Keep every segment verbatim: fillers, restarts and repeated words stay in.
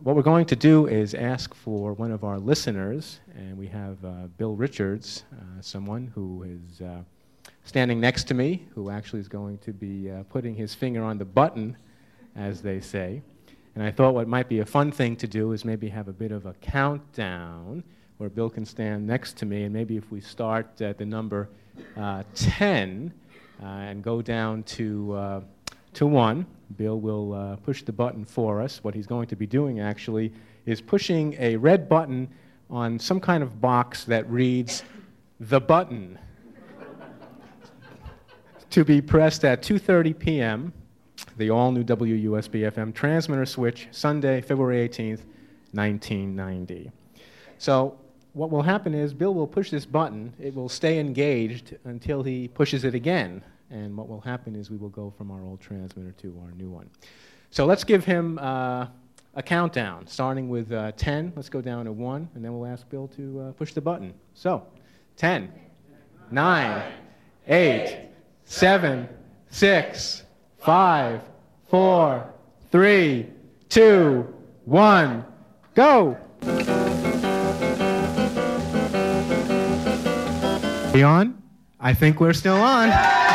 what we're going to do is ask for one of our listeners, and we have uh, Bill Richards, uh, someone who is uh, standing next to me, who actually is going to be uh, putting his finger on the button, as they say. And I thought what might be a fun thing to do is maybe have a bit of a countdown where Bill can stand next to me, and maybe if we start at the number uh, ten uh, and go down to, uh, to one, Bill will uh, push the button for us. What he's going to be doing, actually, is pushing a red button on some kind of box that reads, "The Button," to be pressed at two thirty p m, the all-new W U S B F M transmitter switch, Sunday, February eighteenth, nineteen ninety. So what will happen is Bill will push this button. It will stay engaged until he pushes it again. And what will happen is we will go from our old transmitter to our new one. So let's give him uh, a countdown, starting with uh, ten. Let's go down to one, and then we'll ask Bill to uh, push the button. So, ten, nine, eight, seven, six, five, four, three, two, one, go! Are we on? I think we're still on.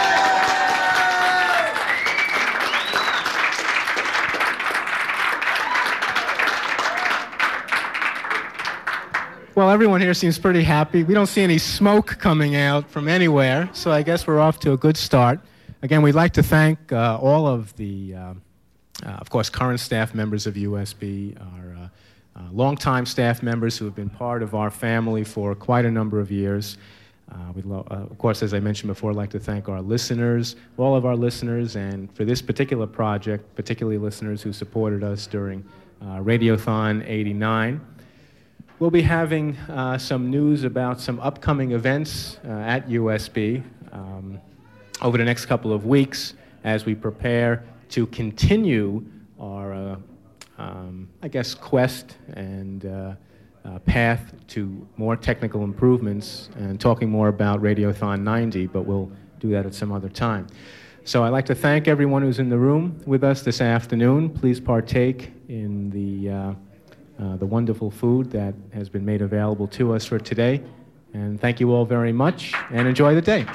Well, everyone here seems pretty happy. We don't see any smoke coming out from anywhere, so I guess we're off to a good start. Again, we'd like to thank uh, all of the, uh, uh, of course, current staff members of U S B, our uh, uh, longtime staff members who have been part of our family for quite a number of years. Uh, we'd lo- uh, of course, as I mentioned before, I'd like to thank our listeners, all of our listeners, and for this particular project, particularly listeners who supported us during uh, Radiothon eighty-nine. We'll be having uh, some news about some upcoming events uh, at U S B um, over the next couple of weeks as we prepare to continue our, uh, um, I guess, quest and uh, uh, path to more technical improvements and talking more about Radiothon ninety, but we'll do that at some other time. So I'd like to thank everyone who's in the room with us this afternoon. Please partake in the uh, Uh, the wonderful food that has been made available to us for today. And thank you all very much, and enjoy the day.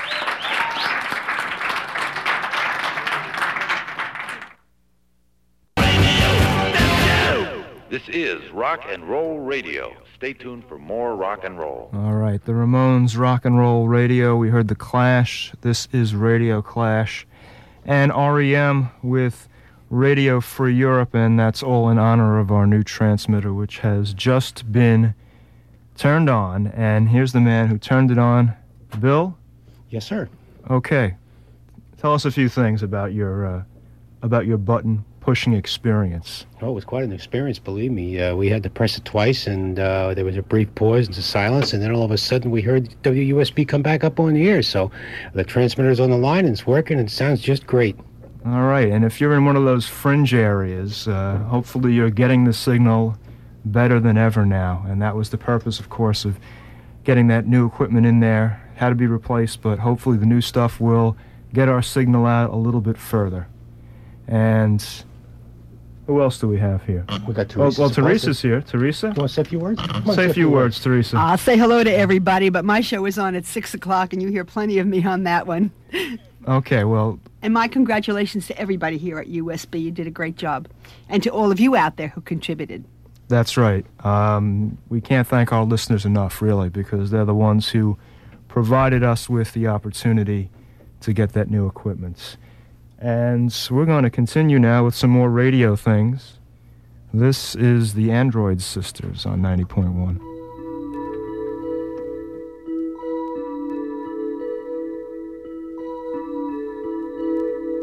This is Rock and Roll Radio. Stay tuned for more rock and roll. All right, the Ramones Rock and Roll Radio. We heard The Clash. This is Radio Clash. And R E M with Radio Free Europe, and that's all in honor of our new transmitter, which has just been turned on. And here's the man who turned it on. Bill? Yes, sir. Okay. Tell us a few things about your uh, about your button pushing experience. Oh, it was quite an experience, believe me. Uh, we had to press it twice, and uh, there was a brief pause and silence, and then all of a sudden we heard W U S B come back up on the air. So the transmitter's on the line, and it's working, and it sounds just great. All right, and if you're in one of those fringe areas, uh, hopefully you're getting the signal better than ever now, and that was the purpose, of course, of getting that new equipment in there. Had to be replaced, but hopefully the new stuff will get our signal out a little bit further. And who else do we have here? We got Teresa. Well, well Teresa's here. Teresa? You want to say a few words? Say, say a few words, words, Teresa. I'll say hello to everybody, but my show is on at six o'clock, and you hear plenty of me on that one. Okay, well... And my congratulations to everybody here at U S B. You did a great job. And to all of you out there who contributed. That's right. Um, we can't thank our listeners enough, really, because they're the ones who provided us with the opportunity to get that new equipment. And so we're going to continue now with some more radio things. This is the Android Sisters on ninety point one.